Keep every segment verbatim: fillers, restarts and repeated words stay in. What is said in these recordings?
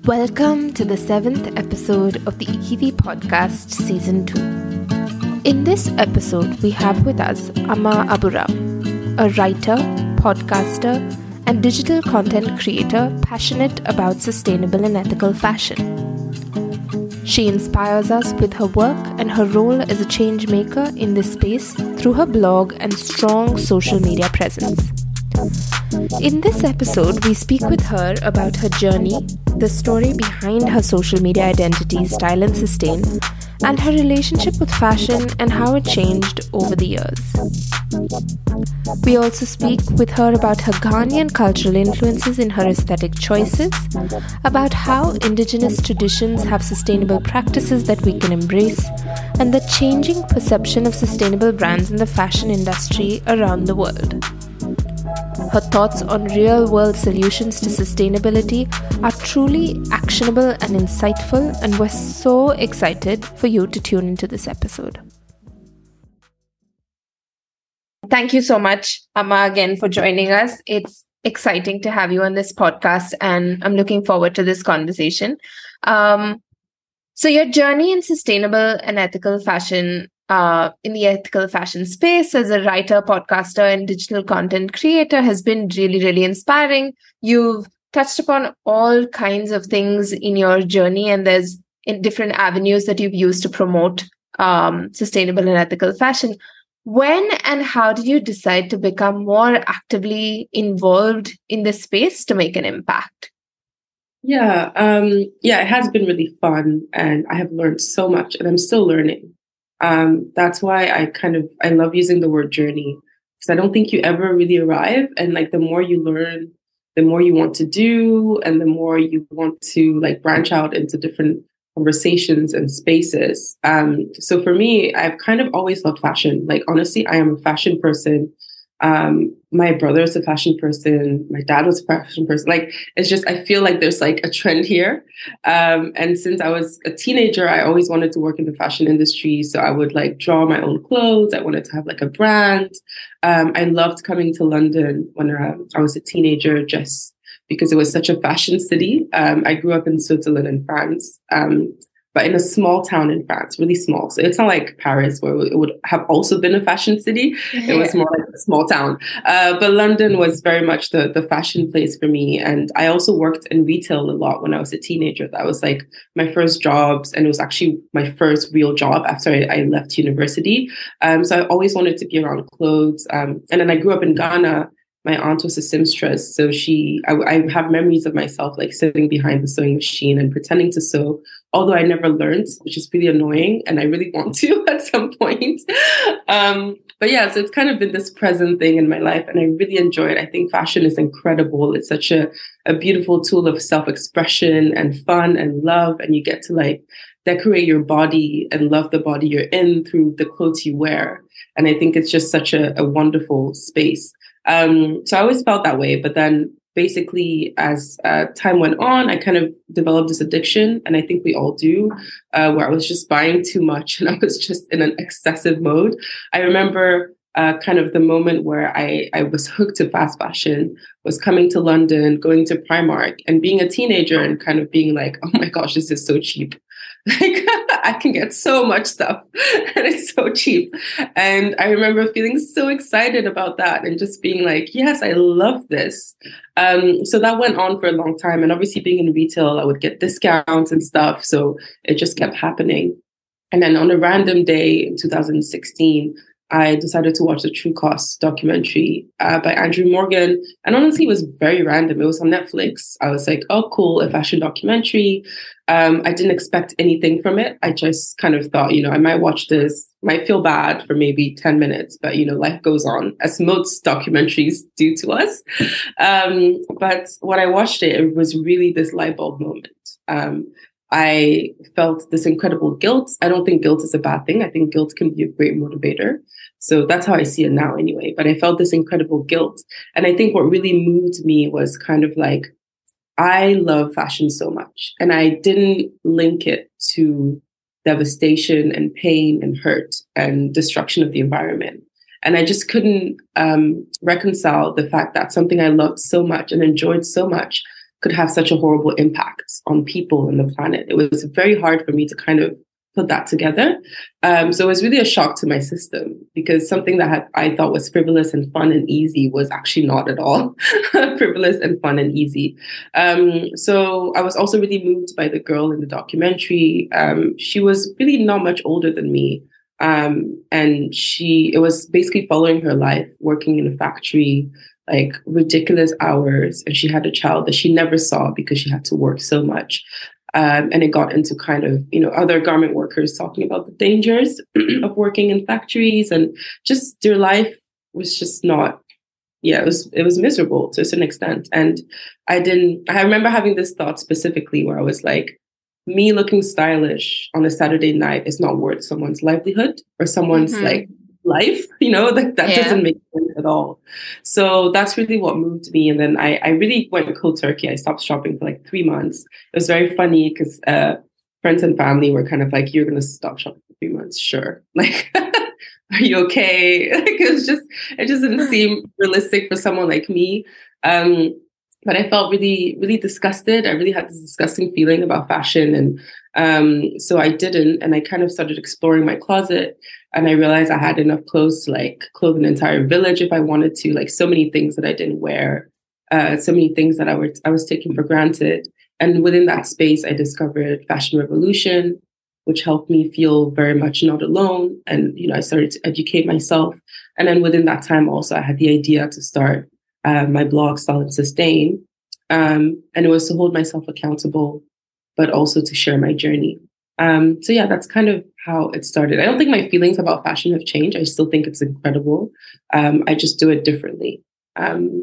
Welcome to the seventh episode of the Ikivi Podcast Season two. In this episode, we have with us Amma Aburam, a writer, podcaster, and digital content creator passionate about sustainable and ethical fashion. She inspires us with her work and her role as a change maker in this space through her blog and strong social media presence. In this episode, we speak with her about her journey, the story behind her social media identity, Style and Sustain, and her relationship with fashion and how it changed over the years. We also speak with her about her Ghanaian cultural influences in her aesthetic choices, about how indigenous traditions have sustainable practices that we can embrace, and the changing perception of sustainable brands in the fashion industry around the world. Her thoughts on real-world solutions to sustainability are truly actionable and insightful, and we're so excited for you to tune into this episode. Thank you so much, Amma, again for joining us. It's exciting to have you on this podcast, and I'm looking forward to this conversation. Um, so your journey in sustainable and ethical fashion Uh, in the ethical fashion space as a writer, podcaster, and digital content creator has been really, really inspiring. You've touched upon all kinds of things in your journey, and there's in different avenues that you've used to promote um, sustainable and ethical fashion. When and how did you decide to become more actively involved in this space to make an impact? Yeah, um, yeah, it has been really fun, and I have learned so much, and I'm still learning. Um, that's why I kind of, I love using the word journey, because I don't think you ever really arrive. And like, the more you learn, the more you want to do, and the more you want to like branch out into different conversations and spaces. Um, so for me, I've kind of always loved fashion. Like, honestly, I am a fashion person. Um, my brother is a fashion person. My dad was a fashion person. Like, it's just, I feel like there's like a trend here. Um, and since I was a teenager, I always wanted to work in the fashion industry. So I would like draw my own clothes. I wanted to have like a brand. Um, I loved coming to London when uh, I was a teenager, just because it was such a fashion city. Um, I grew up in Switzerland and France. Um, but in a small town in France, really small. So it's not like Paris, where it would have also been a fashion city. Yeah. It was more like a small town. Uh, but London was very much the, the fashion place for me. And I also worked in retail a lot when I was a teenager. That was like my first jobs. And it was actually my first real job after I, I left university. Um, so I always wanted to be around clothes. Um, and then I grew up in Ghana. My aunt was a seamstress, so she, I, I have memories of myself like sitting behind the sewing machine and pretending to sew, although I never learned, which is really annoying, and I really want to at some point. Um, but yeah, so it's kind of been this present thing in my life, and I really enjoy it. I think fashion is incredible. It's such a, a beautiful tool of self-expression and fun and love, and you get to like decorate your body and love the body you're in through the clothes you wear. And I think it's just such a, a wonderful space. Um, so I always felt that way. But then basically, as uh, time went on, I kind of developed this addiction. And I think we all do, uh, where I was just buying too much and I was just in an excessive mode. I remember uh, kind of the moment where I, I was hooked to fast fashion, was coming to London, going to Primark and being a teenager and kind of being like, oh my gosh, this is so cheap. Like, I can get so much stuff and it's so cheap. And I remember feeling so excited about that and just being like, yes, I love this. Um, so that went on for a long time. And obviously being in retail, I would get discounts and stuff. So it just kept happening. And then on a random day in two thousand sixteen, I decided to watch the True Cost documentary uh, by Andrew Morgan. And honestly, it was very random. It was on Netflix. I was like, oh, cool, a fashion documentary. Um, I didn't expect anything from it. I just kind of thought, you know, I might watch this, might feel bad for maybe ten minutes, but, you know, life goes on, as most documentaries do to us. Um, but when I watched it, it was really this light bulb moment. Um, I felt this incredible guilt. I don't think guilt is a bad thing. I think guilt can be a great motivator. So that's how I see it now anyway. But I felt this incredible guilt. And I think what really moved me was kind of like, I love fashion so much. And I didn't link it to devastation and pain and hurt and destruction of the environment. And I just couldn't um, reconcile the fact that something I loved so much and enjoyed so much could have such a horrible impact on people and the planet. It was very hard for me to kind of put that together. Um, so it was really a shock to my system, because something that had, I thought was frivolous and fun and easy was actually not at all frivolous and fun and easy. Um, so I was also really moved by the girl in the documentary. Um, she was really not much older than me. Um, and she, it was basically following her life, working in a factory, like ridiculous hours. And she had a child that she never saw because she had to work so much. Um, and it got into kind of, you know, other garment workers talking about the dangers of working in factories, and just their life was just not, yeah, it was, it was miserable to a certain extent. And I didn't, I remember having this thought specifically where I was like, me looking stylish on a Saturday night is not worth someone's livelihood or someone's mm-hmm. like life, you know, like that yeah. doesn't make sense at all. So that's really what moved me. And then I, I really went cold turkey. I stopped shopping for like three months. It was very funny because uh, friends and family were kind of like, you're going to stop shopping for three months. Sure. Like, are you okay? Like, it was just, it just didn't seem realistic for someone like me. Um, but I felt really, really disgusted. I really had this disgusting feeling about fashion. And um, so I didn't. And I kind of started exploring my closet. And I realized I had enough clothes to like clothe an entire village if I wanted to, like so many things that I didn't wear, uh, so many things that I, were, I was taking for granted. And within that space, I discovered Fashion Revolution, which helped me feel very much not alone. And, you know, I started to educate myself. And then within that time also, I had the idea to start uh, my blog, Style and Sustain. Um, and it was to hold myself accountable, but also to share my journey. Um, so yeah, that's kind of how it started. I don't think my feelings about fashion have changed. I still think it's incredible. Um, I just do it differently, um,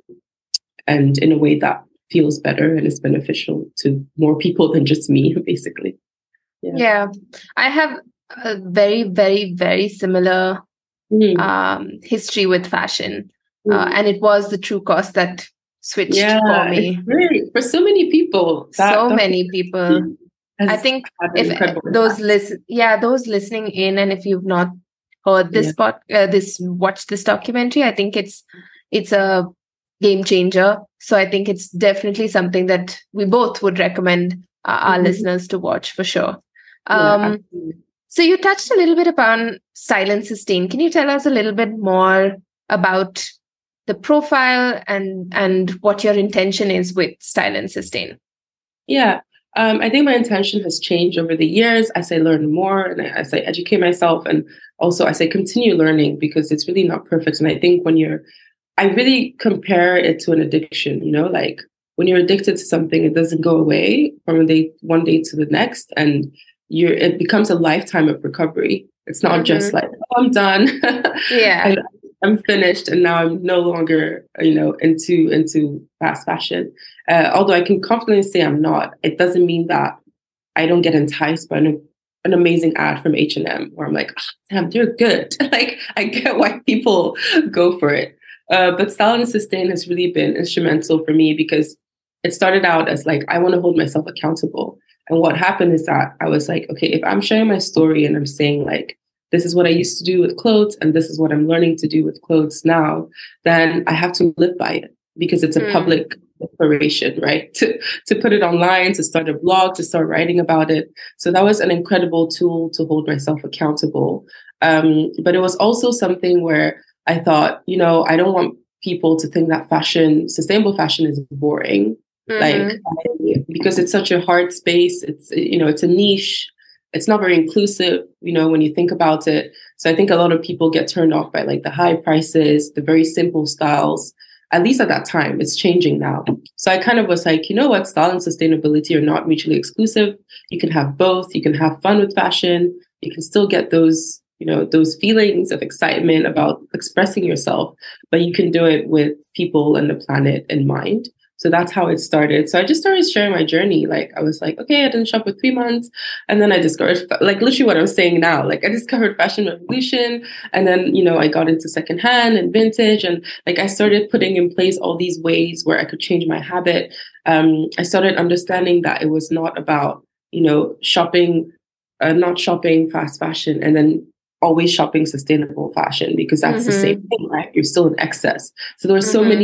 and in a way that feels better and is beneficial to more people than just me, basically. Yeah, yeah. I have a very, very, very similar mm. um, history with fashion. Mm. Uh, and it was the true cost that switched yeah, for me. It's great. For so many people. That, so many people. I think if those listen, yeah, those listening in, and if you've not heard this yeah. pod, uh, this watched this documentary, I think it's it's a game changer. So I think it's definitely something that we both would recommend uh, our mm-hmm. listeners to watch for sure. Um, yeah, so you touched a little bit upon Style and Sustain. Can you tell us a little bit more about the profile and and what your intention is with Style and Sustain? Yeah. Um, I think my intention has changed over the years as I learn more and as I educate myself, and also as I continue learning, because it's really not perfect. And I think when you're, I really compare it to an addiction, you know, like when you're addicted to something, it doesn't go away from a day, one day to the next. And you're, it becomes a lifetime of recovery. It's not mm-hmm. just like, oh, I'm done. Yeah. I, I'm finished and now I'm no longer, you know, into into fast fashion. Uh, although I can confidently say I'm not, it doesn't mean that I don't get enticed by an, an amazing ad from H and M where I'm like, oh, damn, they're good. Like, I get why people go for it. Uh, but Style and Sustain has really been instrumental for me, because it started out as like, I want to hold myself accountable. And what happened is that I was like, okay, if I'm sharing my story and I'm saying like, this is what I used to do with clothes, and this is what I'm learning to do with clothes now, then I have to live by it, because it's a mm. public declaration, right? To to put it online, to start a blog, to start writing about it. So that was an incredible tool to hold myself accountable. Um, but it was also something where I thought, you know, I don't want people to think that fashion, sustainable fashion, is boring. Mm-hmm. Like, I, because it's such a hard space. It's, you know, it's a niche. It's not very inclusive, you know, when you think about it. So I think a lot of people get turned off by like the high prices, the very simple styles. At least at that time, it's changing now. So I kind of was like, you know what, style and sustainability are not mutually exclusive. You can have both. You can have fun with fashion. You can still get those, you know, those feelings of excitement about expressing yourself, but you can do it with people and the planet in mind. So that's how it started. So I just started sharing my journey. Like, I was like, okay, I didn't shop for three months. And then I discovered, like, literally what I'm saying now. Like, I discovered Fashion Revolution. And then, you know, I got into secondhand and vintage. And like, I started putting in place all these ways where I could change my habit. Um, I started understanding that it was not about, you know, shopping, uh, not shopping fast fashion and then always shopping sustainable fashion, because that's mm-hmm. the same thing, right? You're still in excess. So there were so mm-hmm. many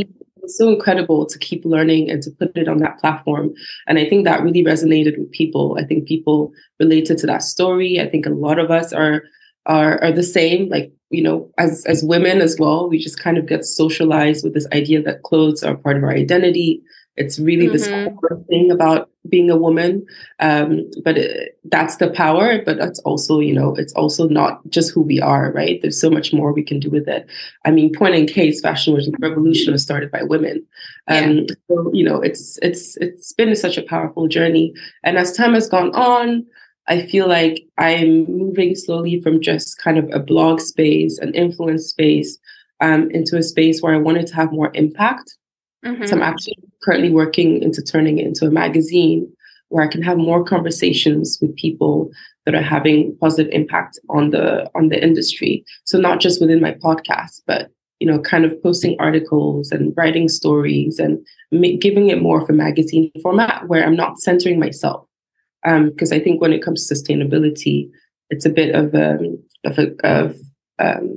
was so incredible to keep learning and to put it on that platform. And I think that really resonated with people. I think people related to that story. I think a lot of us are are are the same, like, you know, as as women as well. We just kind of get socialized with this idea that clothes are part of our identity. It's really mm-hmm. this core thing about being a woman. Um, but it, that's the power. But that's also, you know, it's also not just who we are, right? There's so much more we can do with it. I mean, point in case, fashion was revolution was started by women. Um, yeah. So, you know, it's it's it's been such a powerful journey. And as time has gone on, I feel like I'm moving slowly from just kind of a blog space, an influence space, um, into a space where I wanted to have more impact. Mm-hmm. So I'm actually currently working into turning it into a magazine where I can have more conversations with people that are having positive impact on the on the industry. So not just within my podcast, but, you know, kind of posting articles and writing stories and ma- giving it more of a magazine format where I'm not centering myself. Because um, I think when it comes to sustainability, it's a bit of um, of a, of um,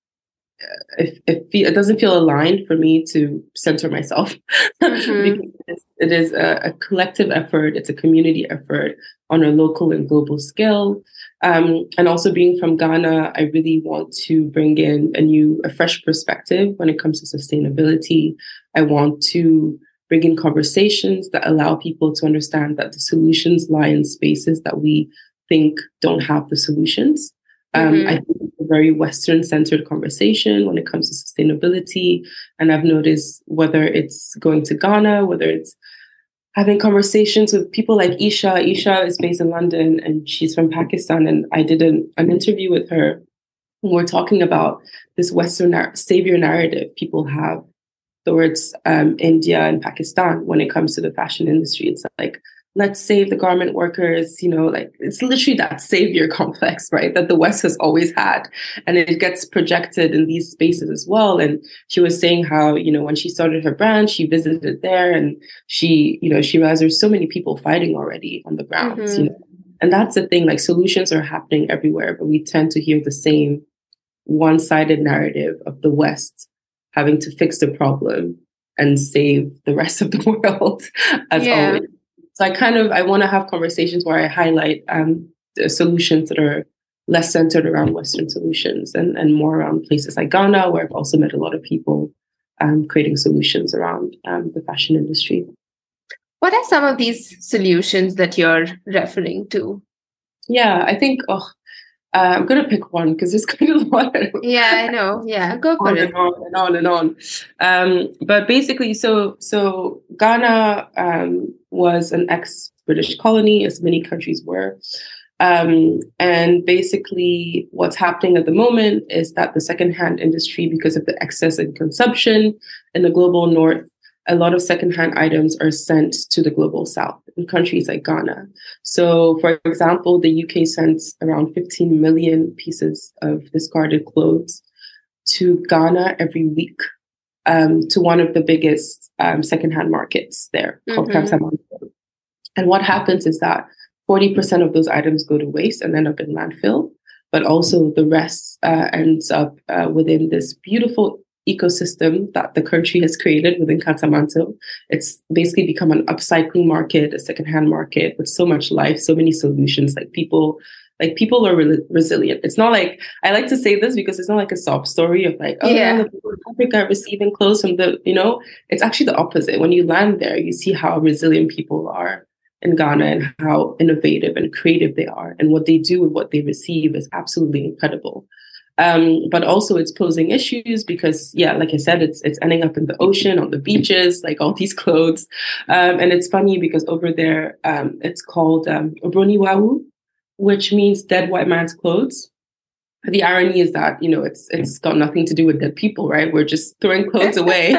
It, it, it doesn't feel aligned for me to center myself mm-hmm. because it is, it is a, a collective effort. It's a community effort on a local and global scale. Um, and also being from Ghana, I really want to bring in a new, a fresh perspective when it comes to sustainability. I want to bring in conversations that allow people to understand that the solutions lie in spaces that we think don't have the solutions. Um, mm-hmm. I think it's a very Western-centered conversation when it comes to sustainability. And I've noticed whether it's going to Ghana, whether it's having conversations with people like Isha. Isha is based in London and she's from Pakistan. And I did an, an interview with her. And we're talking about this Western nar- savior narrative people have towards um, India and Pakistan when it comes to the fashion industry. It's like, let's save the garment workers, you know, like it's literally that savior complex, right, that the West has always had. And it gets projected in these spaces as well. And she was saying how, you know, when she started her brand, she visited there and she, you know, she realized there's so many people fighting already on the ground, mm-hmm. you know. And that's the thing, like solutions are happening everywhere, but we tend to hear the same one-sided narrative of the West having to fix the problem and save the rest of the world as yeah. always. So I kind of, I want to have conversations where I highlight um, the solutions that are less centered around Western solutions and, and more around places like Ghana, where I've also met a lot of people um, creating solutions around um, the fashion industry. What are some of these solutions that you're referring to? Yeah, I think, oh, uh, I'm going to pick one because there's kind of a lot. Yeah, I know. Yeah, go for on it. And on and on and on. Um, but basically, so so Ghana um, was an ex-British colony, as many countries were. Um, and basically, what's happening at the moment is that the secondhand industry, because of the excess in consumption in the global north, a lot of secondhand items are sent to the global south in countries like Ghana. So, for example, the U K sends around fifteen million pieces of discarded clothes to Ghana every week, um, to one of the biggest um, secondhand markets there, called mm-hmm. Kantamanto. And what happens is that forty percent of those items go to waste and end up in landfill, but also the rest uh, ends up uh, within this beautiful ecosystem that the country has created within Kantamanto. It's basically become an upcycling market, a secondhand market with so much life, so many solutions. Like people, like people are re- resilient. It's not like, I like to say this because it's not like a sob story of like, oh, yeah, the people in Africa are receiving clothes from the, you know, it's actually the opposite. When you land there, you see how resilient people are in Ghana and how innovative and creative they are. And what they do with what they receive is absolutely incredible. Um, but also it's posing issues because, yeah, like I said, it's it's ending up in the ocean, on the beaches, like all these clothes. Um, and it's funny because over there, um, it's called um, Obroniwawu, which means dead white man's clothes. The irony is that, you know, it's it's got nothing to do with dead people, right? We're just throwing clothes away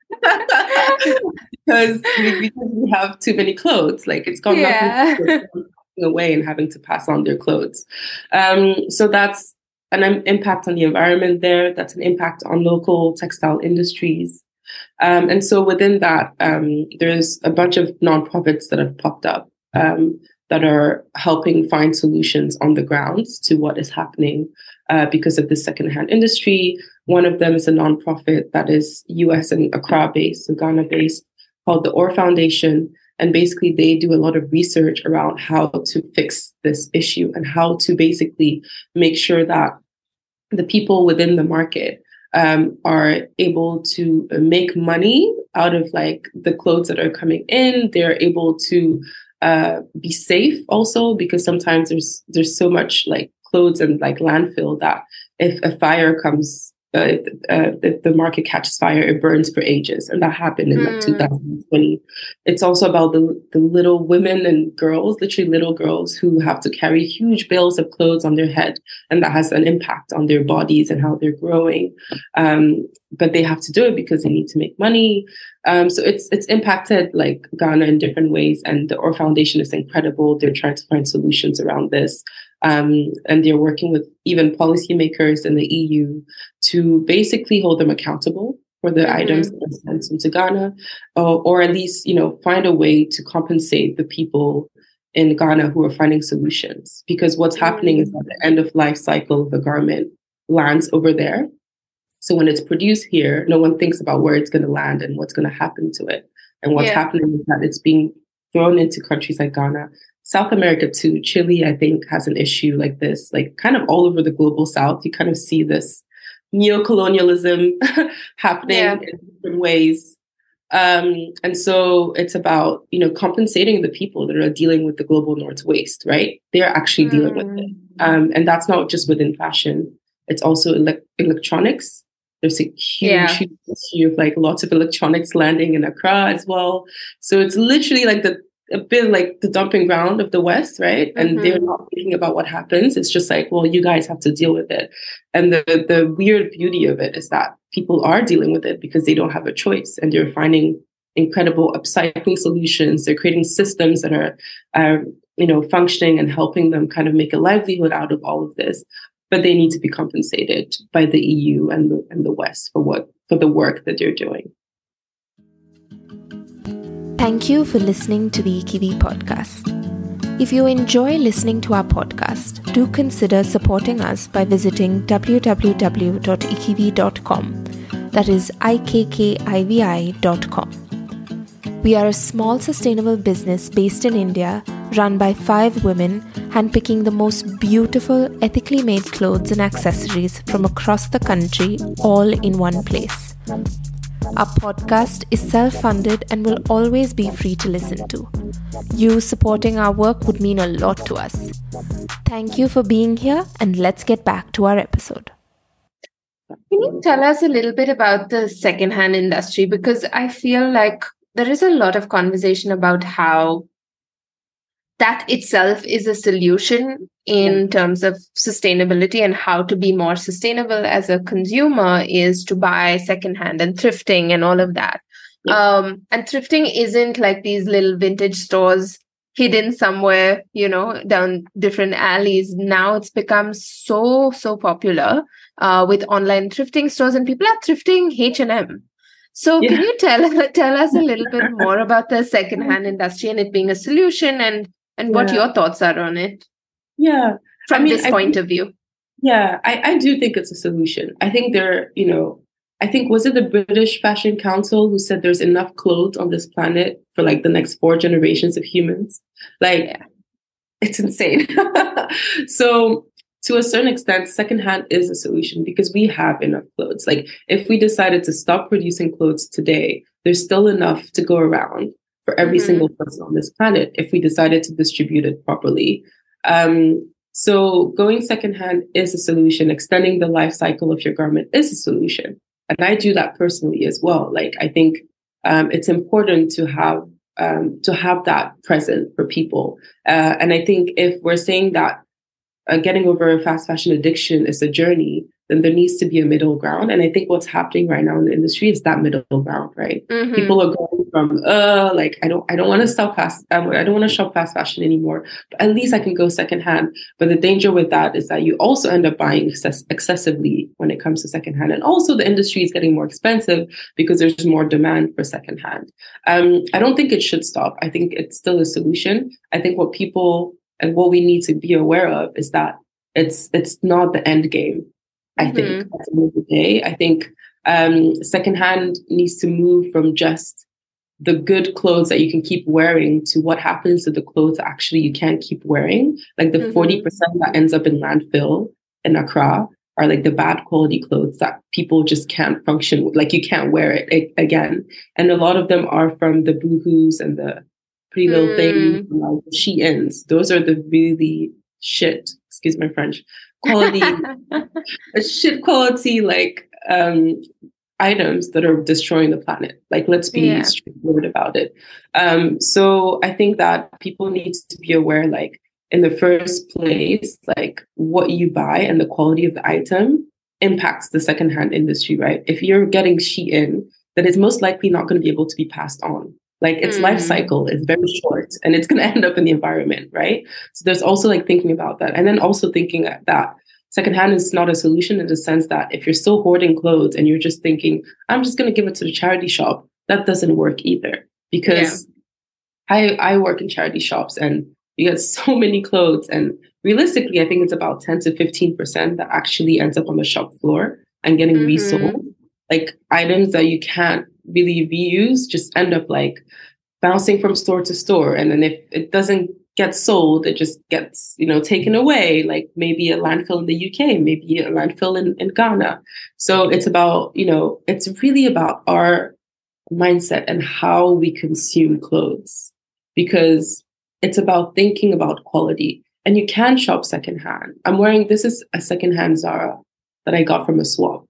because, we, because we have too many clothes. Like it's got yeah. nothing to do with throwing away and having to pass on their clothes. Um, so that's an impact on the environment there. That's an impact on local textile industries. Um, and so within that, um, there's a bunch of nonprofits that have popped up um, that are helping find solutions on the ground to what is happening uh, because of the secondhand industry. One of them is a nonprofit that is U S and Accra based, so Ghana based, called the Ore Foundation. And basically, they do a lot of research around how to fix this issue and how to basically make sure that the people within the market um, are able to make money out of like the clothes that are coming in. They're able to uh, be safe also, because sometimes there's there's so much like clothes and like landfill that if a fire comes, Uh, if, uh, if the market catches fire, it burns for ages. And that happened in mm. like two thousand twenty. It's also about the, the little women and girls, literally little girls who have to carry huge bales of clothes on their head. And that has an impact on their bodies and how they're growing. Um, but they have to do it because they need to make money. Um, so it's it's impacted like Ghana in different ways. And the Ore Foundation is incredible. They're trying to find solutions around this. Um, and they're working with even policymakers in the E U to basically hold them accountable for the mm-hmm. items that are sent into Ghana, or, or at least, you know, find a way to compensate the people in Ghana who are finding solutions. Because what's mm-hmm. happening is that the end of life cycle of the garment lands over there. So when it's produced here, no one thinks about where it's going to land and what's going to happen to it. And what's yeah. happening is that it's being thrown into countries like Ghana. South America too. Chile, I think, has an issue like this, like kind of all over the global South. You kind of see this neo-colonialism happening yeah. in different ways. Um, and so it's about, you know, compensating the people that are dealing with the global North waste, right? They're actually mm. dealing with it. Um, and that's not just within fashion. It's also ele- electronics. There's a huge, yeah. huge issue of like lots of electronics landing in Accra as well. So it's literally like the a bit like the dumping ground of the West, right? And mm-hmm. they're not thinking about what happens. It's just like, well, you guys have to deal with it. And the the weird beauty of it is that people are dealing with it because they don't have a choice, and they're finding incredible upcycling solutions. They're creating systems that are, are you know, functioning and helping them kind of make a livelihood out of all of this. But they need to be compensated by the E U and the and the West for what for the work that they're doing. Thank you for listening to the Ikivi podcast. If you enjoy listening to our podcast, do consider supporting us by visiting w w w dot ikivi dot com. That is I K K I V I dot com. We are a small sustainable business based in India, run by five women, handpicking the most beautiful, ethically made clothes and accessories from across the country, all in one place. Our podcast is self-funded and will always be free to listen to. You supporting our work would mean a lot to us. Thank you for being here, and let's get back to our episode. Can you tell us a little bit about the secondhand industry? Because I feel like there is a lot of conversation about how that itself is a solution in terms of sustainability, and how to be more sustainable as a consumer is to buy secondhand and thrifting and all of that. Yeah. Um, and thrifting isn't like these little vintage stores hidden somewhere, you know, down different alleys. Now it's become so, so popular uh, with online thrifting stores, and people are thrifting H and M. So yeah. Can you tell tell us a little bit more about the secondhand industry and it being a solution, and and yeah. what your thoughts are on it? Yeah. From I mean, this I point think, of view. Yeah, I, I do think it's a solution. I think there, you know, I think, was it the British Fashion Council who said there's enough clothes on this planet for like the next four generations of humans? Like, yeah. It's insane. So to a certain extent, secondhand is a solution because we have enough clothes. Like if we decided to stop producing clothes today, there's still enough to go around for every mm-hmm. single person on this planet if we decided to distribute it properly. Um, so going secondhand is a solution. Extending the life cycle of your garment is a solution. And I do that personally as well. Like, I think um, it's important to have um, to have that present for people. Uh, and I think if we're saying that uh, getting over fast fashion addiction is a journey, then there needs to be a middle ground. And I think what's happening right now in the industry is that middle ground, right? Mm-hmm. People are going from, uh, like, I don't, I don't want to sell fast, I don't want to shop fast fashion anymore, but at least I can go secondhand. But the danger with that is that you also end up buying excess- excessively when it comes to secondhand. And also the industry is getting more expensive because there's more demand for secondhand. Um, I don't think it should stop. I think it's still a solution. I think what people and what we need to be aware of is that it's, it's not the end game. I Mm-hmm. think at the end of the day, I think um, secondhand needs to move from just the good clothes that you can keep wearing to what happens to the clothes that actually you can't keep wearing. Like the Mm-hmm. forty percent that ends up in landfill in Accra are like the bad quality clothes that people just can't function with. Like you can't wear it a- again. And a lot of them are from the Boohoo's and the Pretty Little Things, Mm. and like the Sheins. Those are the really shit, excuse my French, quality, shit quality, like um, items that are destroying the planet. Like, let's be Yeah. straightforward about it. Um, so I think that people need to be aware, like, in the first place, like what you buy and the quality of the item impacts the secondhand industry, right? If you're getting Shein, that is most likely not going to be able to be passed on. Like its Mm. life cycle is very short and it's going to end up in the environment, right? So there's also like thinking about that. And then also thinking that secondhand is not a solution in the sense that if you're still hoarding clothes and you're just thinking, I'm just going to give it to the charity shop, that doesn't work either. Because yeah. I, I work in charity shops and you get so many clothes. And realistically, I think it's about ten to fifteen percent that actually ends up on the shop floor and getting mm-hmm. resold. Like items that you can't really reuse just end up like bouncing from store to store. And then if it doesn't get sold, it just gets, you know, taken away, like maybe a landfill in the U K, maybe a landfill in, in Ghana. So it's about, you know, it's really about our mindset and how we consume clothes, because it's about thinking about quality. And you can shop secondhand. I'm wearing, this is a secondhand Zara that I got from a swap.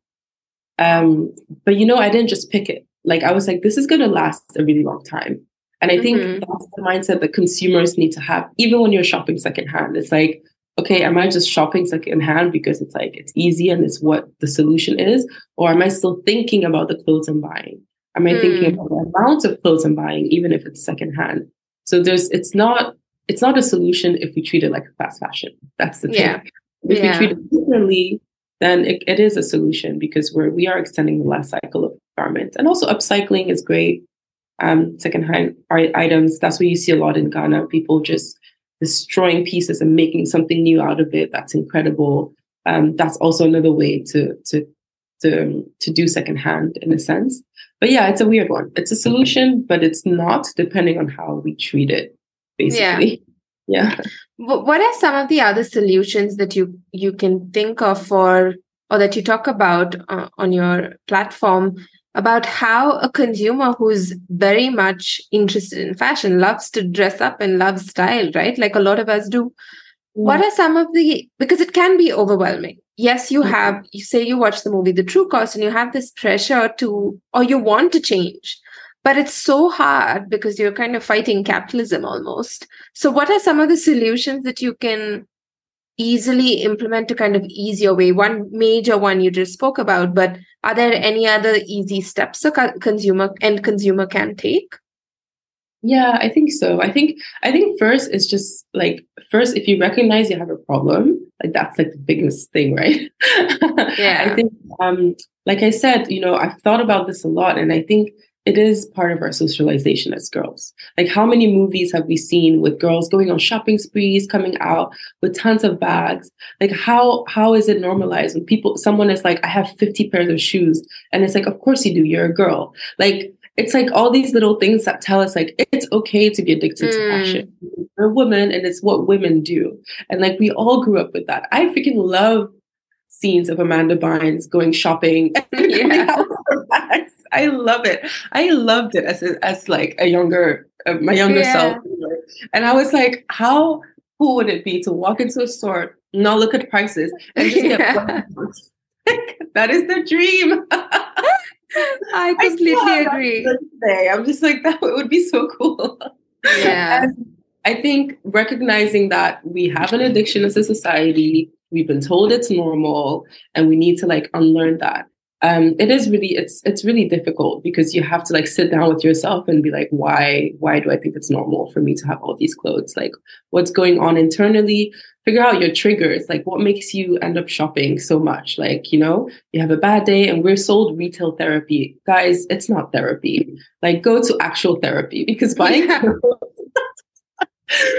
Um, but, you know, I didn't just pick it. Like, I was like, this is going to last a really long time. And I think mm-hmm. that's the mindset that consumers need to have, even when you're shopping secondhand. It's like, okay, am I just shopping secondhand because it's like, it's easy and it's what the solution is? Or am I still thinking about the clothes I'm buying? Am I mm. thinking about the amount of clothes I'm buying, even if it's secondhand? So there's, it's not, it's not a solution if we treat it like fast fashion. That's the thing. Yeah. If yeah. we treat it differently, then it, it is a solution, because we're, we are extending the life cycle of garments. And also upcycling is great. Um, secondhand items, that's what you see a lot in Ghana. People just destroying pieces and making something new out of it. That's incredible. Um, that's also another way to, to, to, to do secondhand in a sense. But yeah, it's a weird one. It's a solution, but it's not, depending on how we treat it, basically. Yeah. yeah. What are some of the other solutions that you, you can think of for, or that you talk about uh, on your platform, about how a consumer who's very much interested in fashion loves to dress up and loves style, right? Like a lot of us do. Mm. What are some of the, because it can be overwhelming. Yes, you have, you say you watch the movie The True Cost and you have this pressure to, or you want to change, but it's so hard because you're kind of fighting capitalism almost. So what are some of the solutions that you can easily implement to kind of ease your way? One major one you just spoke about, but are there any other easy steps a co- consumer and consumer can take? Yeah, I think so. I think I think first is just like, first, if you recognize you have a problem, like that's like the biggest thing, right? Yeah. I think, um, like I said, you know, I've thought about this a lot, and I think it is part of our socialization as girls. Like, how many movies have we seen with girls going on shopping sprees, coming out with tons of bags? Like, how how is it normalized when people, someone is like, I have fifty pairs of shoes, and it's like, of course you do, you're a girl. Like, it's like all these little things that tell us like it's okay to be addicted mm. to fashion. We're a woman, and it's what women do. And like, we all grew up with that. I freaking love scenes of Amanda Bynes going shopping and yeah. coming out with her bags. I love it. I loved it as a, as like a younger, uh, my younger yeah. self. And I was like, how cool would it be to walk into a store, not look at prices, and just get yeah. one? That is the dream. I completely I agree. I'm just like, that would be so cool. Yeah. And I think recognizing that we have an addiction as a society, we've been told it's normal, and we need to like unlearn that. Um, it is really, it's it's really difficult, because you have to like sit down with yourself and be like, why, why do I think it's normal for me to have all these clothes? Like, what's going on internally? Figure out your triggers, like what makes you end up shopping so much. Like, you know, you have a bad day, and we're sold retail therapy. Guys, it's not therapy. Like, go to actual therapy, because buying yeah.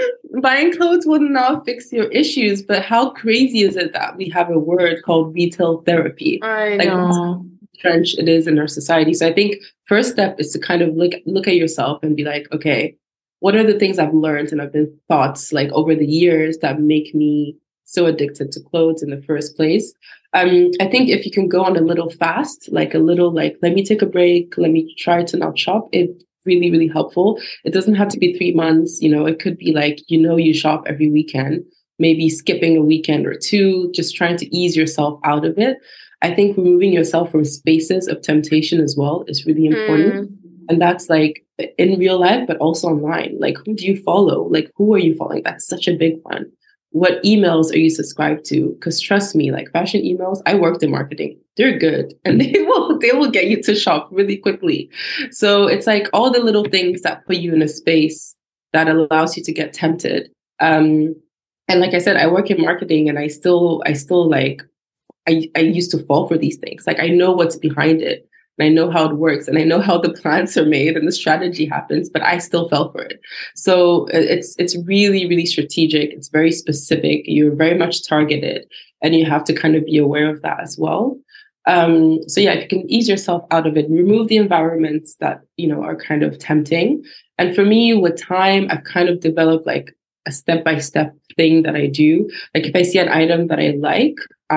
buying clothes will not fix your issues, but how crazy is it that we have a word called retail therapy? I like know. Trench it is in our society. So I think first step is to kind of look look at yourself and be like, okay, what are the things I've learned and I've been thoughts like over the years that make me so addicted to clothes in the first place? Um, I think if you can go on a little fast, like a little like, let me take a break, let me try to not shop, it really, really helpful. It doesn't have to be three months, you know, it could be like, you know, you shop every weekend, maybe skipping a weekend or two, just trying to ease yourself out of it. I think removing yourself from spaces of temptation as well is really important. Mm. And that's like in real life, but also online. Like, who do you follow? Like, who are you following? That's such a big one. What emails are you subscribed to? Because trust me, like fashion emails, I worked in marketing. They're good. And they will they will get you to shop really quickly. So it's like all the little things that put you in a space that allows you to get tempted. Um, and like I said, I work in marketing and I still, I still like, I, I used to fall for these things. Like I know what's behind it and I know how it works and I know how the plans are made and the strategy happens, but I still fell for it. So it's it's really, really strategic. It's very specific. You're very much targeted and you have to kind of be aware of that as well. Um, so yeah, if you can ease yourself out of it, remove the environments that, you know, are kind of tempting. And for me, with time, I've kind of developed like a step-by-step thing that I do. Like if I see an item that I like,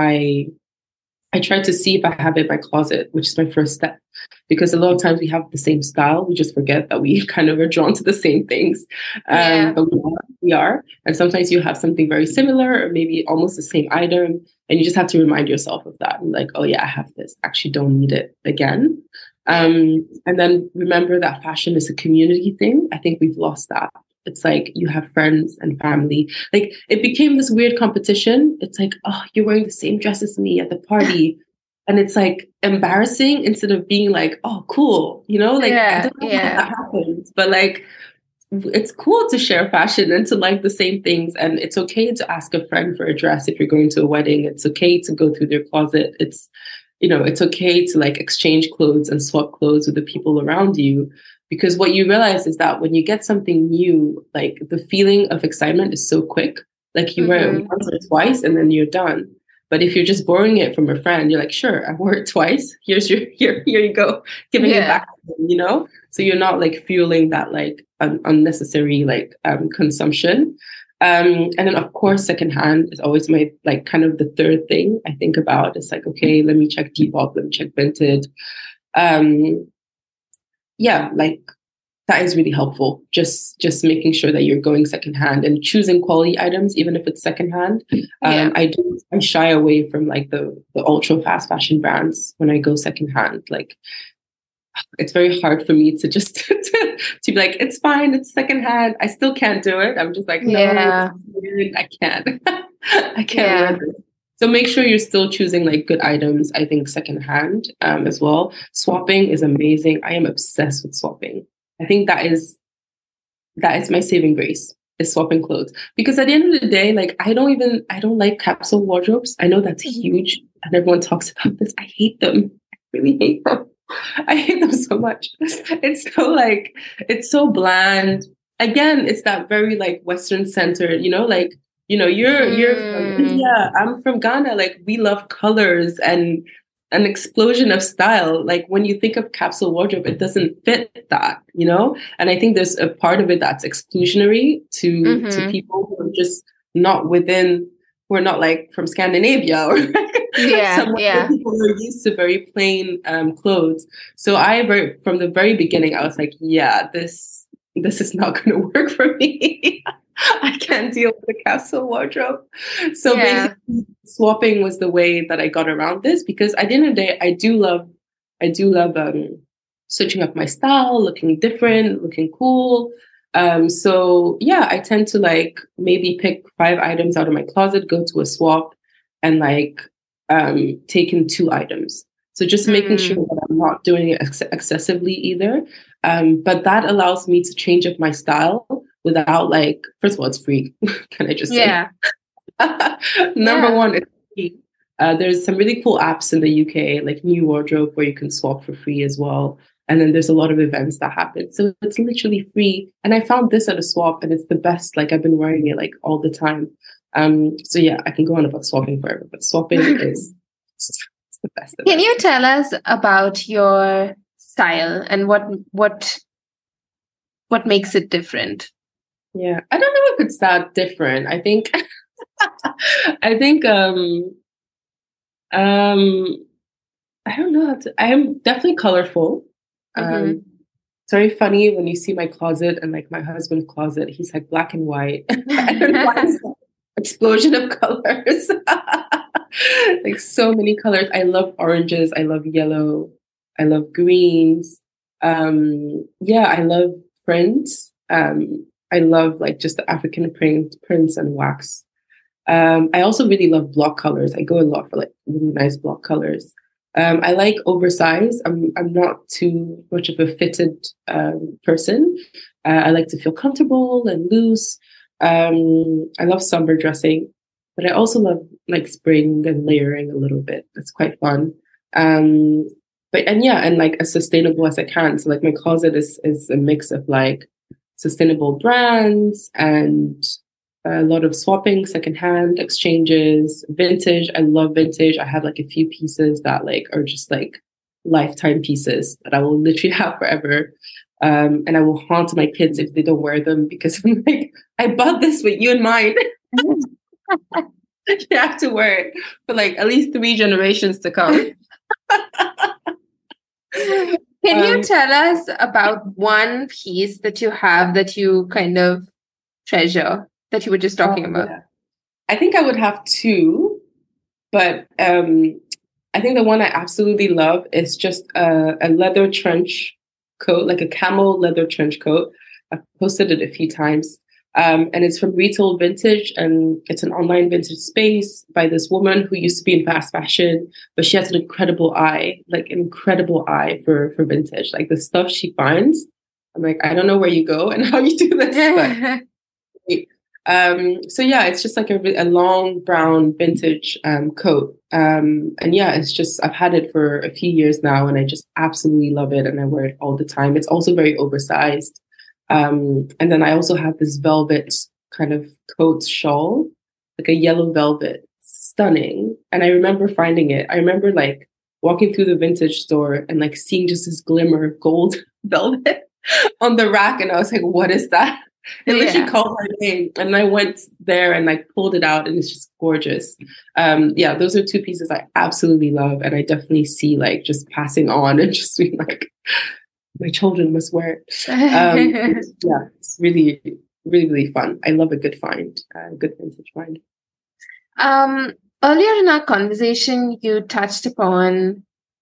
I I try to see if I have it in my closet, which is my first step. Because a lot of times we have the same style. We just forget that we kind of are drawn to the same things. Um, yeah. But we are, we are. And sometimes you have something very similar or maybe almost the same item. And you just have to remind yourself of that. And like, oh yeah, I have this. Actually don't need it again. Um, and then remember that fashion is a community thing. I think we've lost that. It's like you have friends and family. Like it became this weird competition. It's like, oh, you're wearing the same dress as me at the party. And it's like embarrassing instead of being like, oh, cool. You know, like yeah, I don't know yeah. how that happens. But like it's cool to share fashion and to like the same things. And it's okay to ask a friend for a dress if you're going to a wedding. It's okay to go through their closet. It's, you know, it's okay to like exchange clothes and swap clothes with the people around you. Because what you realize is that when you get something new, like the feeling of excitement is so quick. Like you mm-hmm. wear it once or twice and then you're done. But if you're just borrowing it from a friend, you're like, sure, I wore it twice. Here's your, here, here you go, giving yeah. it back, you know? So you're not like fueling that like un- unnecessary like um, consumption. Um, and then of course, secondhand is always my like kind of the third thing I think about. It's like, okay, let me check Depop, let me check Vinted. Um, yeah, like that is really helpful. Just just making sure that you're going secondhand and choosing quality items, even if it's secondhand. Um, yeah. I do I shy away from like the the ultra fast fashion brands when I go secondhand. Like it's very hard for me to just to, to be like, it's fine, it's secondhand. I still can't do it. I'm just like, no, yeah. I can't. I can't yeah. wear this. So make sure you're still choosing like good items, I think secondhand um, as well. Swapping is amazing. I am obsessed with swapping. I think that is that is my saving grace, is swapping clothes. Because at the end of the day, like I don't even, I don't like capsule wardrobes. I know that's huge and everyone talks about this. I hate them. I really hate them. I hate them so much. It's so like, it's so bland. Again, it's that very like Western centered, you know, like, you know, you're mm. you're from India, I'm from Ghana. Like we love colors and an explosion of style. Like when you think of capsule wardrobe, it doesn't fit that, you know? And I think there's a part of it that's exclusionary to, mm-hmm. to people who are just not within, who are not like from Scandinavia or yeah, some yeah. people who are used to very plain um, clothes. So I, very, from the very beginning, I was like, yeah, this this is not going to work for me. I can't deal with the capsule wardrobe. So yeah. basically swapping was the way that I got around this, because at the end of the day, I do love, I do love um, switching up my style, looking different, looking cool. Um, so yeah, I tend to like maybe pick five items out of my closet, go to a swap and like um, take in two items. So just making mm. sure that I'm not doing it ex- excessively either. Um, but that allows me to change up my style without like, first of all, it's free. Can I just say? Yeah. Number yeah. one, it's free. Uh, there's some really cool apps in the U K, like New Wardrobe, where you can swap for free as well. And then there's a lot of events that happen. So it's literally free. And I found this at a swap and it's the best. Like I've been wearing it like all the time. Um, so yeah, I can go on about swapping forever, but swapping is it's the best. The Can best. you tell us about your style and what what what makes it different? Yeah, I don't know if it's that different. I think, I think, um, um, I don't know. How to, I am definitely colorful. Mm-hmm. Um, it's very funny when you see my closet and like my husband's closet. He's like black and white. I don't know why it's like explosion of colors. Like so many colors. I love oranges. I love yellow. I love greens. Um, yeah, I love prints. Um, I love like just the African print, prints and wax. Um, I also really love block colors. I go a lot for like really nice block colors. Um, I like oversized. I'm I'm not too much of a fitted um, person. Uh, I like to feel comfortable and loose. Um, I love summer dressing, but I also love like spring and layering a little bit. It's quite fun. Um, but and yeah, and like as sustainable as I can. So like my closet is is a mix of like sustainable brands and a lot of swapping, secondhand exchanges, vintage. I love vintage. I have like a few pieces that like are just like lifetime pieces that I will literally have forever. Um, and I will haunt my kids if they don't wear them because I'm like, I bought this with you in mind. You have to wear it for like at least three generations to come. Can you Um, tell us about one piece that you have that you kind of treasure that you were just talking oh, about? yeah. I think I would have two, but um, I think the one I absolutely love is just a, a leather trench coat, like a camel leather trench coat. I've posted it a few times. Um, and it's from Retail Vintage, and it's an online vintage space by this woman who used to be in fast fashion, but she has an incredible eye, like an incredible eye for, for vintage. Like the stuff she finds, I'm like, I don't know where you go and how you do this, but um, so yeah, it's just like a, a long brown vintage um, coat. Um, and yeah, it's just, I've had it for a few years now and I just absolutely love it and I wear it all the time. It's also very oversized. Um, and then I also have this velvet kind of coat shawl, like a yellow velvet, stunning. And I remember finding it. I remember like walking through the vintage store and like seeing just this glimmer of gold velvet on the rack. And I was like, what is that? It literally Yeah. called my name. And I went there and like pulled it out and it's just gorgeous. Um, yeah, those are two pieces I absolutely love. And I definitely see like just passing on and just being like, my children must wear it. Um, it's, yeah, it's really, really, really fun. I love a good find, a good vintage find. Um, earlier in our conversation, you touched upon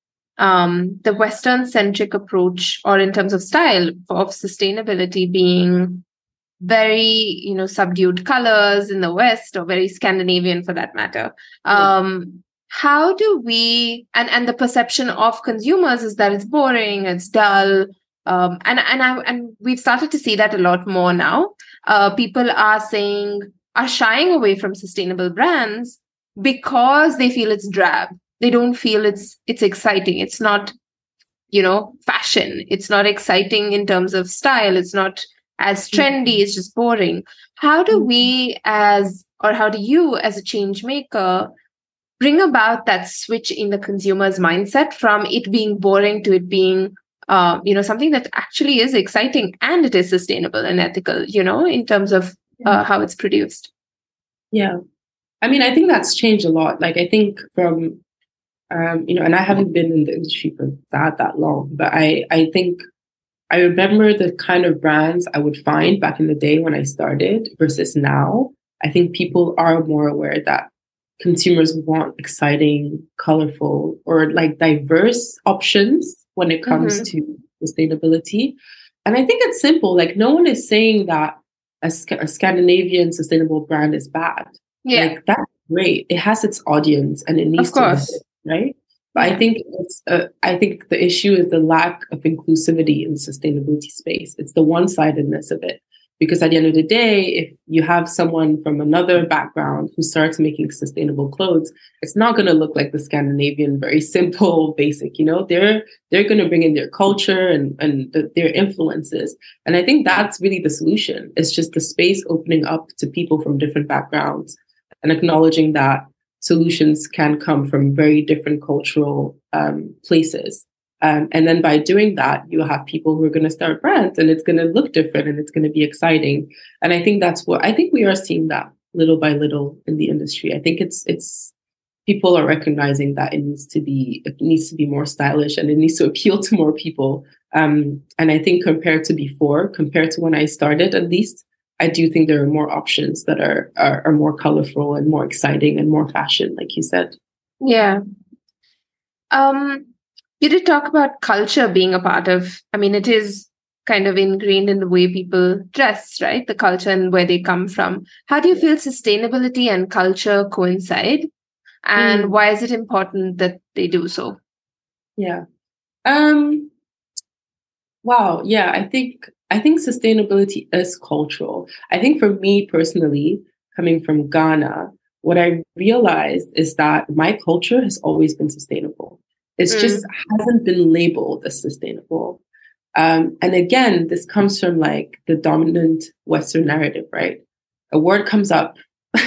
um, the Western-centric approach, or in terms of style, of sustainability being very, you know, subdued colors in the West, or very Scandinavian for that matter. Um, how do we, and, and the perception of consumers is that it's boring, it's dull, um, and and I and we've started to see that a lot more now. Uh, people are saying are shying away from sustainable brands because they feel it's drab. They don't feel it's it's exciting. It's not, you know, fashion. It's not exciting in terms of style. It's not as trendy. It's just boring. How do we, as or how do you, as a change maker, bring about that switch in the consumer's mindset from it being boring to it being, uh, you know, something that actually is exciting and it is sustainable and ethical, you know, in terms of uh, how it's produced? Yeah. I mean, I think that's changed a lot. Like, I think from, um, you know, and I haven't been in the industry for that, that long, but I, I think I remember the kind of brands I would find back in the day when I started versus now. I think people are more aware that consumers want exciting, colorful, or like diverse options when it comes Mm-hmm. to sustainability. And I think it's simple. Like, no one is saying that a, a Scandinavian sustainable brand is bad. Yeah, Like, that's great. It has its audience and it needs of to course. exist, right? But Yeah. I think it's uh, I think the issue is the lack of inclusivity in the sustainability space. It's the one-sidedness of it. Because at the end of the day, if you have someone from another background who starts making sustainable clothes, it's not going to look like the Scandinavian, very simple, basic, you know, they're, they're going to bring in their culture and, and the, their influences. And I think that's really the solution. It's just the space opening up to people from different backgrounds and acknowledging that solutions can come from very different cultural um, places. Um, and then by doing that, you'll have people who are going to start brands and it's going to look different and it's going to be exciting. And I think that's what I think we are seeing that little by little in the industry. I think it's it's people are recognizing that it needs to be it needs to be more stylish and it needs to appeal to more people. Um, and I think compared to before, compared to when I started, at least, I do think there are more options that are, are are more colorful and more exciting and more fashion, like you said. Yeah. Um, you did talk about culture being a part of, I mean, it is kind of ingrained in the way people dress, right? The culture and where they come from. How do you feel sustainability and culture coincide? And mm. why is it important that they do so? Yeah. Um, wow. Yeah, I think I think sustainability is cultural. I think for me personally, coming from Ghana, what I realized is that my culture has always been sustainable. It's mm. just hasn't been labeled as sustainable. Um, and again, this comes from like the dominant Western narrative, right? A word comes up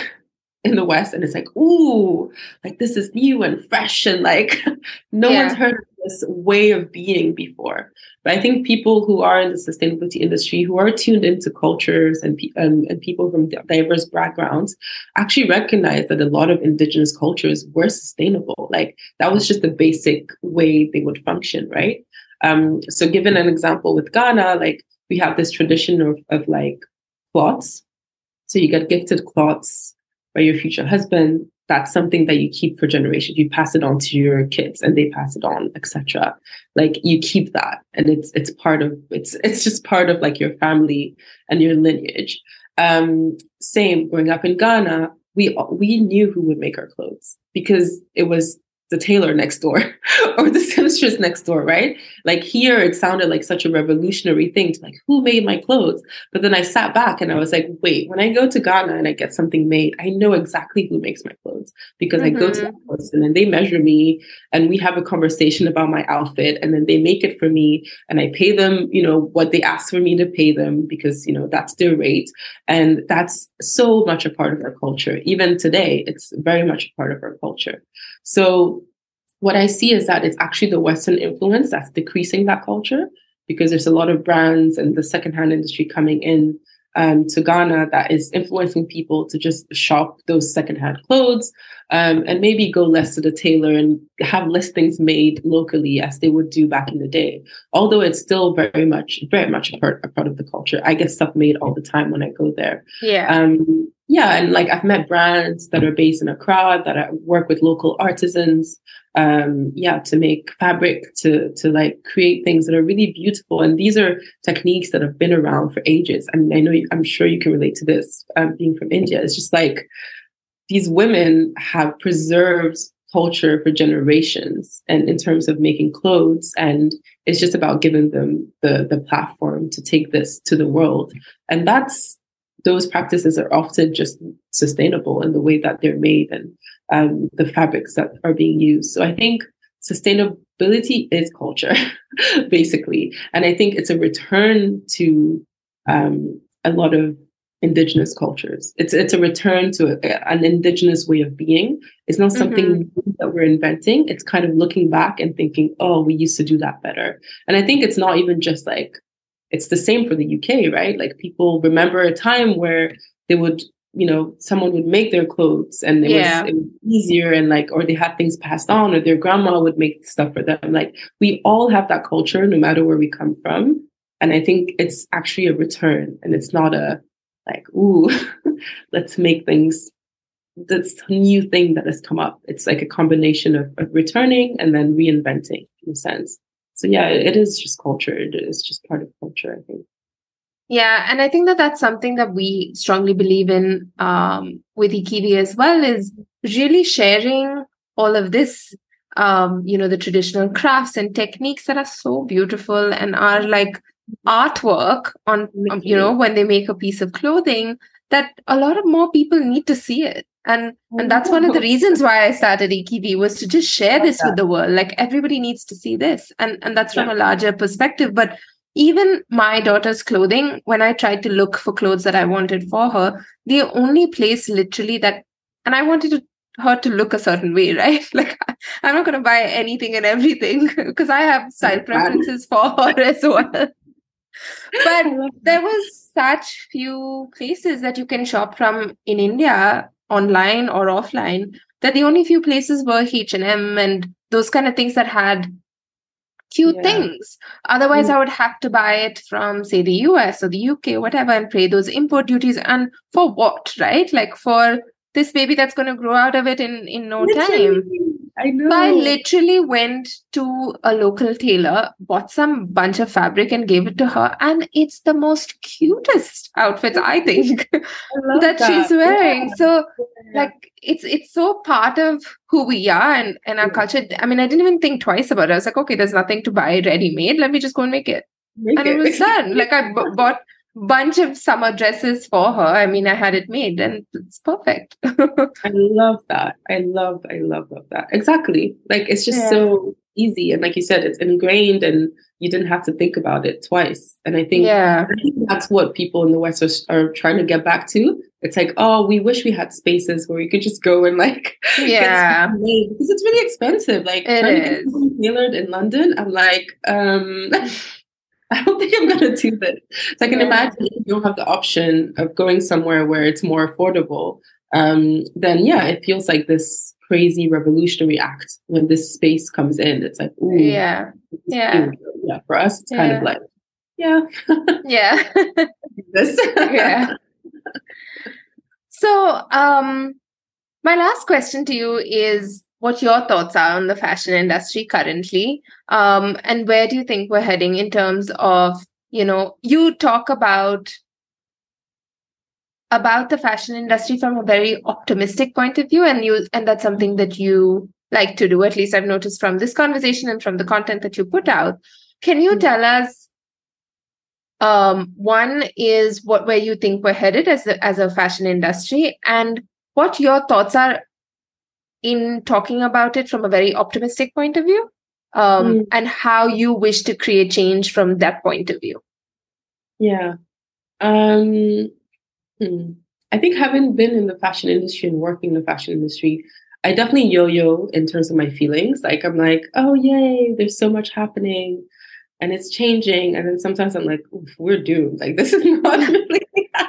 in the West and it's like, ooh, like this is new and fresh and like no yeah. one's heard of this way of being before. But I think people who are in the sustainability industry, who are tuned into cultures and, pe- and, and people from diverse backgrounds, actually recognize that a lot of indigenous cultures were sustainable. Like that was just the basic way they would function, right? Um, so given an example with Ghana, like we have this tradition of, of like cloths. So you get gifted cloths by your future husband. That's something that you keep for generations. You pass it on to your kids and they pass it on, et cetera. Like you keep that. And it's it's part of it's it's just part of like your family and your lineage. Um, same growing up in Ghana, we we knew who would make our clothes because it was the tailor next door or the seamstress next door, right? Like here, it sounded like such a revolutionary thing to like, who made my clothes? But then I sat back and I was like, wait, when I go to Ghana and I get something made, I know exactly who makes my clothes because mm-hmm. I go to that person and they measure me and we have a conversation about my outfit and then they make it for me and I pay them, you know, what they ask for me to pay them because, you know, that's their rate. And that's so much a part of our culture. Even today, it's very much a part of our culture. So what I see is that it's actually the Western influence that's decreasing that culture because there's a lot of brands and the secondhand industry coming in um, to Ghana that is influencing people to just shop those secondhand clothes um, and maybe go less to the tailor and have listings made locally as they would do back in the day. Although it's still very much, very much a part, a part of the culture. I get stuff made all the time when I go there. Yeah. Um, yeah. And like I've met brands that are based in Accra that I work with local artisans. Um, yeah, to make fabric, to to like create things that are really beautiful. And these are techniques that have been around for ages. I mean, I know, you, I'm sure you can relate to this um, being from India. It's just like these women have preserved culture for generations and in terms of making clothes. And it's just about giving them the, the platform to take this to the world. And that's, those practices are often just sustainable in the way that they're made and um, the fabrics that are being used. So I think sustainability is culture, basically. And I think it's a return to um, a lot of indigenous cultures. It's it's a return to a, an indigenous way of being. It's not something mm-hmm. that we're inventing. It's kind of looking back and thinking, oh, we used to do that better. And I think it's not even just like, it's the same for the U K, right? Like people remember a time where they would, you know, someone would make their clothes and it, yeah. was, it was easier and like, or they had things passed on or their grandma would make stuff for them. Like we all have that culture no matter where we come from. And I think it's actually a return and it's not a, like, ooh, let's make things, this new thing that has come up. It's like a combination of, of returning and then reinventing in a sense. So yeah, it is just culture. It is just part of culture, I think. Yeah, and I think that that's something that we strongly believe in um, with Ikivi as well, is really sharing all of this, um, you know, the traditional crafts and techniques that are so beautiful and are like artwork on, um, you know, when they make a piece of clothing, that a lot of more people need to see it. And and that's one of the reasons why I started Ikivi, was to just share this with the world. Like, everybody needs to see this. And, and that's from yeah. a larger perspective. But even my daughter's clothing, when I tried to look for clothes that I wanted for her, the only place literally that, and I wanted to, her to look a certain way, right? Like, I'm not going to buy anything and everything because I have style preferences for her as well. But there was such few places that you can shop from in India, online or offline, that the only few places were H and M and those kind of things that had cute yeah. things. Otherwise, mm. I would have to buy it from, say, the U S or the U K, whatever, and pay those import duties. And for what, right? Like, for this baby that's going to grow out of it in, in no literally. time. I know. So I literally went to a local tailor, bought some bunch of fabric and gave it to her. And it's the most cutest outfits, I think, I that, that she's wearing. Yeah. So yeah. like, it's it's so part of who we are and, and our yeah. culture. I mean, I didn't even think twice about it. I was like, okay, there's nothing to buy ready-made. Let me just go and make it. Make and it, it was done. Like, I b- bought bunch of summer dresses for her. I mean, I had it made and it's perfect. I love that. I love, I love, love that. Exactly. Like, it's just yeah. so easy. And like you said, it's ingrained and you didn't have to think about it twice. And I think, yeah. I think that's what people in the West are, are trying to get back to. It's like, oh, we wish we had spaces where we could just go and like, yeah, get made, because it's really expensive. Like, it trying is. to get something tailored in London, I'm like, um, I don't think I'm going to do this. So I can yeah. imagine if you don't have the option of going somewhere where it's more affordable, um, then yeah, it feels like this crazy revolutionary act when this space comes in. It's like, ooh, yeah, yeah, yeah. For us, it's yeah. kind of like, yeah, yeah, this, yeah. So, um, my last question to you is, what your thoughts are on the fashion industry currently, um, and where do you think we're heading in terms of, you know, you talk about about the fashion industry from a very optimistic point of view, and you and that's something that you like to do. At least I've noticed from this conversation and from the content that you put out. Can you mm-hmm. tell us, um, one is what where you think we're headed as a, as a fashion industry, and what your thoughts are in talking about it from a very optimistic point of view, um, mm. and how you wish to create change from that point of view? Yeah. Um, hmm. I think having been in the fashion industry and working in the fashion industry, I definitely yo-yo in terms of my feelings. Like, I'm like, oh, yay, there's so much happening and it's changing. And then sometimes I'm like, oof, we're doomed. Like, this is not really,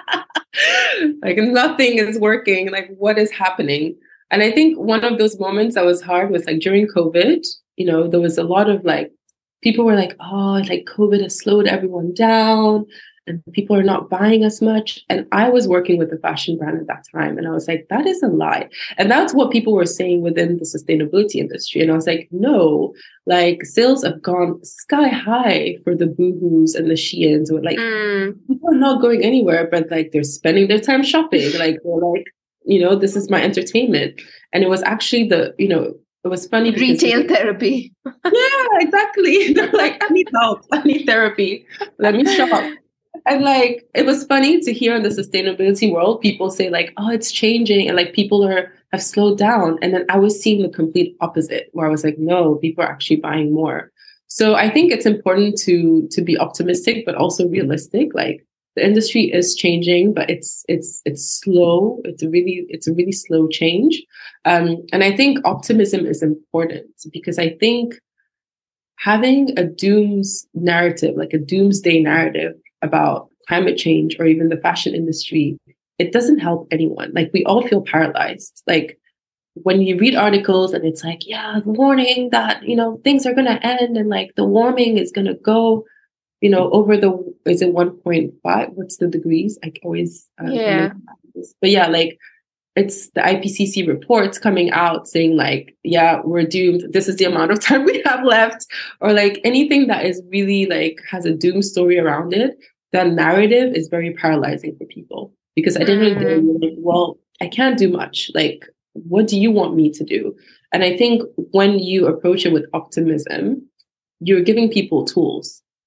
like, nothing is working. Like, what is happening? And I think one of those moments that was hard was like during COVID, you know, there was a lot of like, people were like, oh, like COVID has slowed everyone down and people are not buying as much. And I was working with a fashion brand at that time. And I was like, that is a lie. And that's what people were saying within the sustainability industry. And I was like, no, like sales have gone sky high for the Boohoo's and the Sheins. Or like, mm. people are not going anywhere, but like they're spending their time shopping. Like, they're like, you know, this is my entertainment. And it was actually the, you know, it was funny. Retail therapy. Yeah, exactly. They're like, I need help. I need therapy. Let me shop. And like, it was funny to hear in the sustainability world, people say like, oh, it's changing. And like people are have slowed down. And then I was seeing the complete opposite where I was like, no, people are actually buying more. So I think it's important to to be optimistic, but also realistic. Like, the industry is changing, but it's it's it's slow. It's a really it's a really slow change, um, and I think optimism is important because I think having a dooms narrative, like a doomsday narrative about climate change or even the fashion industry, it doesn't help anyone. Like, we all feel paralyzed. Like, when you read articles and it's like, yeah, warning that, you know, things are going to end and like the warming is going to go, you know, over the, is it one point five? What's the degrees? I always, uh, yeah. But yeah, like it's the I P C C reports coming out saying like, yeah, we're doomed. This is the amount of time we have left, or like anything that is really like has a doom story around it. That narrative is very paralyzing for people because I didn't mm. know, like, well, I can't do much. Like, what do you want me to do? And I think when you approach it with optimism, you're giving people tools.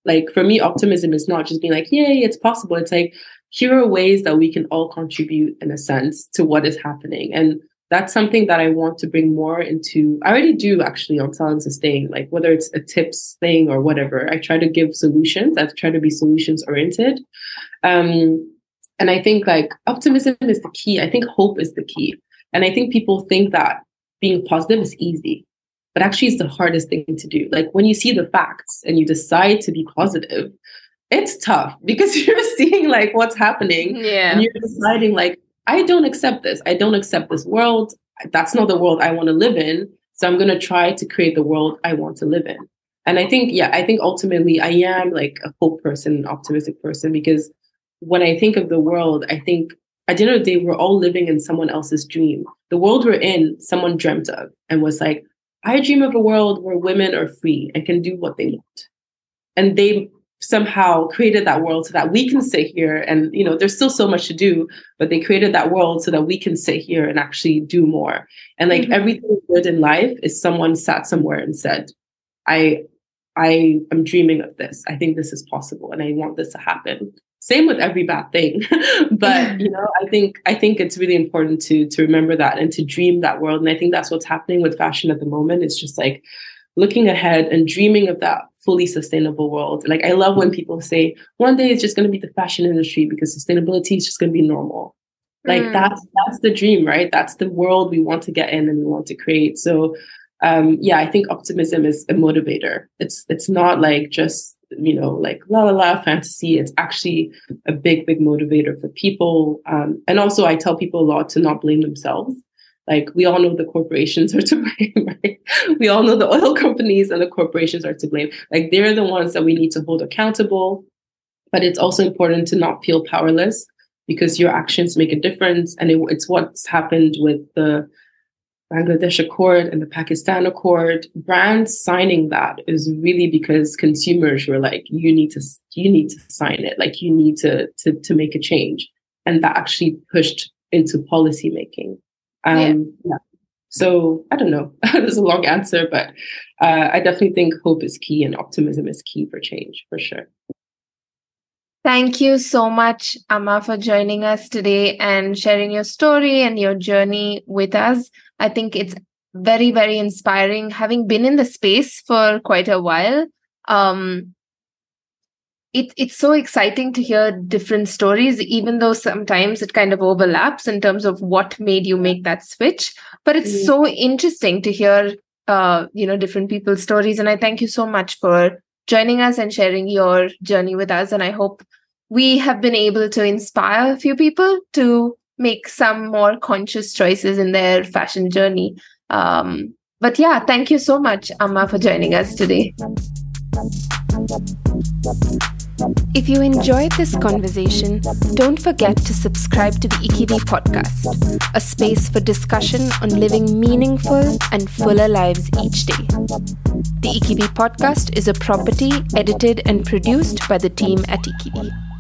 Like for me, optimism is not just being like, yay, it's possible. It's like, here are ways that we can all contribute in a sense to what is happening. And that's something that I want to bring more into. I already do actually on Sell and Sustain, like whether it's a tips thing or whatever, I try to give solutions. I try to be solutions oriented. Um, and I think like optimism is the key. I think hope is the key. And I think people think that being positive is easy, but actually it's the hardest thing to do. Like when you see the facts and you decide to be positive, it's tough because you're seeing like what's happening yeah. and you're deciding like, I don't accept this. I don't accept this world. That's not the world I want to live in. So I'm going to try to create the world I want to live in. And I think, yeah, I think ultimately I am like a hope person, an optimistic person, because when I think of the world, I think at the end of the day, we're all living in someone else's dream. The world we're in, someone dreamt of and was like, I dream of a world where women are free and can do what they want. And they somehow created that world so that we can sit here and, you know, there's still so much to do, but they created that world so that we can sit here and actually do more. And like mm-hmm. everything good in life is someone sat somewhere and said, I, I am dreaming of this. I think this is possible and I want this to happen. Same with every bad thing. But, you know, I think, I think it's really important to, to remember that and to dream that world. And I think that's what's happening with fashion at the moment. It's just like looking ahead and dreaming of that fully sustainable world. Like, I love when people say one day it's just going to be the fashion industry because sustainability is just going to be normal. Like mm. that's, that's the dream, right? That's the world we want to get in and we want to create. So, um, yeah, I think optimism is a motivator. It's, it's not like just, you know, like la la la fantasy. It's actually a big, big motivator for people. Um, and also I tell people a lot to not blame themselves. Like we all know the corporations are to blame, right? We all know the oil companies and the corporations are to blame. Like they're the ones that we need to hold accountable. But it's also important to not feel powerless because your actions make a difference. And it, it's what's happened with the Bangladesh Accord and the Pakistan Accord. Brands signing that is really because consumers were like, you need to, you need to sign it. Like you need to, to, to make a change. And that actually pushed into policy making. Um, yeah. yeah. So I don't know. There's a long answer, but uh, I definitely think hope is key and optimism is key for change, for sure. Thank you so much, Amma, for joining us today and sharing your story and your journey with us. I think it's very, very inspiring. Having been in the space for quite a while, um, it, it's so exciting to hear different stories, even though sometimes it kind of overlaps in terms of what made you make that switch. But it's mm-hmm. so interesting to hear, uh, you know, different people's stories. And I thank you so much for joining us and sharing your journey with us. And I hope we have been able to inspire a few people to make some more conscious choices in their fashion journey. Um, but yeah, thank you so much, Amma, for joining us today. If you enjoyed this conversation, don't forget to subscribe to the Ikivi podcast, a space for discussion on living meaningful and fuller lives each day. The Ikivi podcast is a property edited and produced by the team at Ikivi.